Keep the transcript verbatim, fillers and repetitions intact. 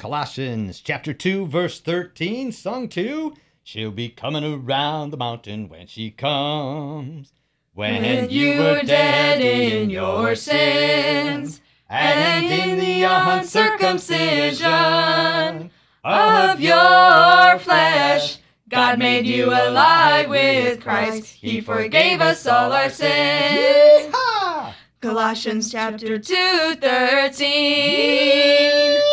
Colossians chapter two, verse thirteen, sung to, she'll be coming around the mountain when she comes. When, when you were dead in your sins, and in the uncircumcision of your flesh, God made you alive with Christ. He forgave us all our sins. Yeehaw! Colossians chapter two, thirteen.